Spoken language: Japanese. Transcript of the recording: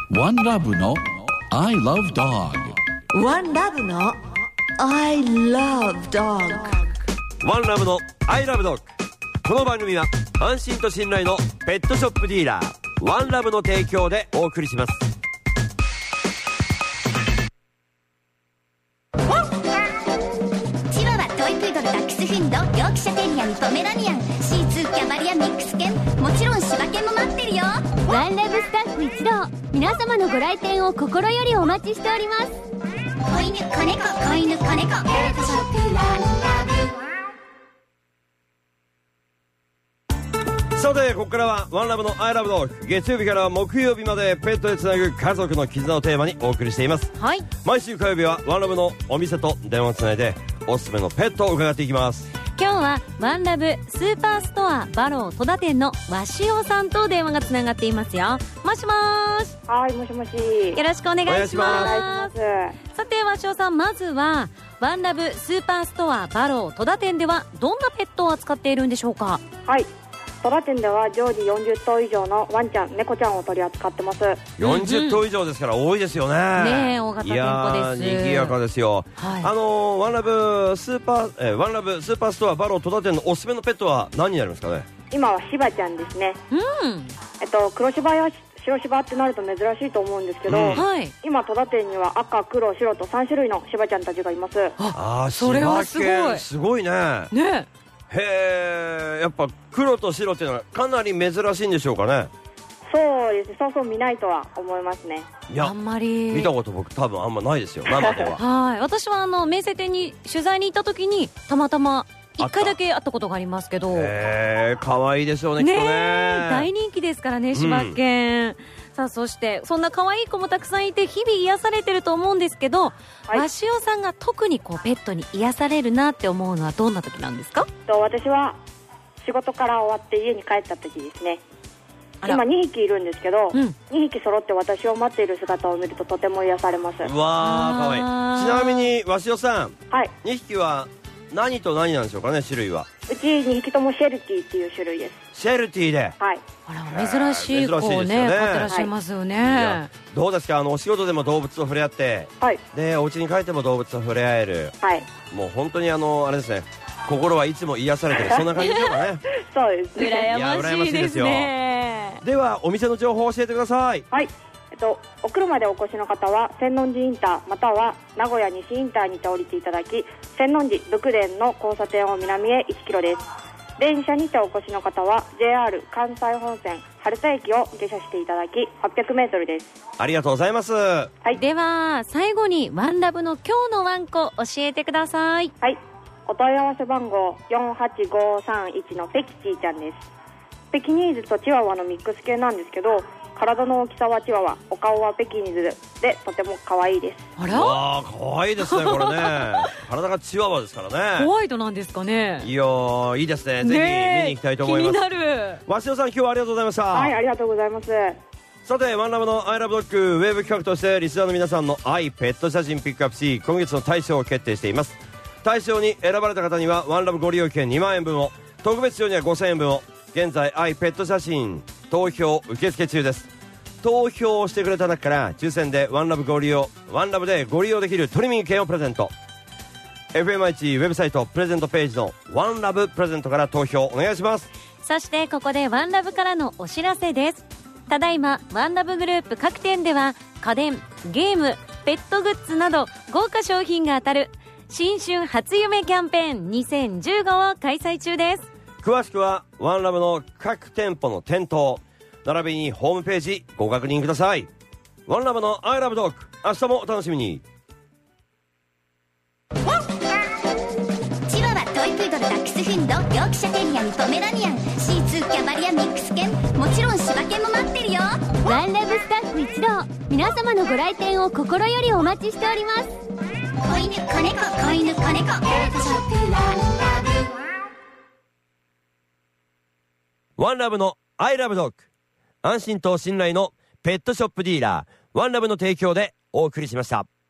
One Love の I Love Dog。 One Love の I Love Dog。 One Love の I Love Dog。 この番組は安心と信頼のペットショップディーラーワンラブの提供でお送りします。 チワワ、トイプードル、ダックスフンド、ヨークシャテリアにポメラニアン、シーツー、キャバリア、ミックス犬、もちろん柴犬も待ってるよ。 ワンラブスタッフ一同、皆様のご来店を心よりお待ちしております。 子犬、子猫、子犬、子猫、ペットショップワンラブ。 さてここからはワンラブの I Love Dog。 月曜日から木曜日までペットでつなぐ家族の絆をテーマにお送りしています。 はい、 毎週火曜日はワンラブのお店と電話をつないでおすすめのペットを伺っていきます。 今日はワンラブスーパーストアバロー戸田店の鷲尾さんと電話がつながっていますよ。もしもーし。 はい、もしもし。 よろしくお願いします。 お願いします。 さて鷲尾さん、まずはワンラブスーパーストアバロー戸田店ではどんなペットを扱っているんでしょうか？ はい、戸田店では常時40頭以上のワンちゃん、猫ちゃんを取り扱ってます。 40頭以上ですから多いですよね。 ねえ、大型店舗です。 いやー、賑やかですよ。 はい、 ワンラブスーパーストアバロー戸田店のおすすめのペットは何になりますかね？ 今は柴ちゃんですね。黒柴や白柴ってなると珍しいと思うんですけど、 はい、 今戸田店には赤、黒、白と3種類の柴ちゃんたちがいます。 あー、 それはすごい。 すごいね。 ねへえ、やっぱ黒と白っていうのはかなり珍しいんでしょうかね？ そうですね、そうそう見ないとは思いますね。 いや、 あんまり見たこと僕多分あんまないですよ、生では。 はい、私は名声店に取材に行った時にたまたま1回だけ会ったことがありますけど、 へえ、可愛いでしょうね、きっとね。 大人気ですからね、柴犬。さあ、そしてそんな可愛い子もたくさんいて日々癒されてると思うんですけど、鷲尾さんが特にペットに癒されるなって思うのはどんな時なんですか？ 私は仕事から終わって家に帰った時ですね。今2匹いるんですけど、2匹揃って私を待っている姿を見るととても癒されます。 うわー、かわいい。ちなみに鷲尾さん、 はい、 2匹は何と何なんでしょうかね、種類は？ うち2匹ともシェルティっていう種類です。 シェルティで。 はい。 あら、珍しい子をね、飼ってらっしゃいますよね。 どうですか、お仕事でも動物と触れ合って、 はい、 でお家に帰っても動物と触れ合える、 はい、 もう本当にあれですね、心はいつも癒されてる、そんな感じでしょうかね。 そうですね。 羨ましいですね。 ではお店の情報を教えてください。 はい、お車でお越しの方は千音寺インターまたは名古屋西インターにて降りていただき、千音寺仏殿の交差点を南へ1キロです。電車にてお越しの方は JR 関西本線春田駅を下車していただき800メートルです。 ありがとうございます。 はい、 では最後にワンラブの今日のワンコ教えてください。 はい、お問い合わせ番号48531のペキチーちゃんです。ペキニーズとチワワのミックス系なんですけど、体の大きさはチワワ、お顔はペキニーズでとても可愛いです。 あら、 わー、可愛いですねこれね。体がチワワですからね。 ホワイトなんですかね。 いやー、いいですね。ぜひ見に行きたいと思います。 気になる。 鷲尾さん、今日はありがとうございました。 はい、ありがとうございます。 さて、ワンラブの I Love Dog ウェブ企画としてリスナーの皆さんの愛ペット写真ピックアップし、今月の大賞を決定しています。大賞に選ばれた方にはワンラブご利用券2万円分を、特別賞には5000円分を。現在愛ペット写真投票受付中です。投票をしてくれた中から抽選でワンラブでご利用できるトリミング券をプレゼント。 FMI1 ウェブサイトプレゼントページのワンラブプレゼントから投票お願いします。 そしてここでワンラブからのお知らせです。ただいまワンラブグループ各店では家電、ゲーム、ペットグッズなど豪華商品が当たる新春初夢キャンペーン2015を開催中です。 詳しくはワンラブの各店舗の店頭並びにホームページご確認ください。ワンラブの I Love Dog、 明日もお楽しみに。 チワワ、トイプードル、ダックスフンド、ヨークシャテリアにポメラニアン、シーツー、キャバリア、ミックス犬、もちろん柴犬も待ってるよ。 ワンラブスタッフ一同、皆様のご来店を心よりお待ちしております。 子犬、子猫、子犬、子猫、ペットショップワンラブ。 ワンラブの I Love Dog、 安心と信頼のペットショップディーラーワンラブの提供でお送りしました。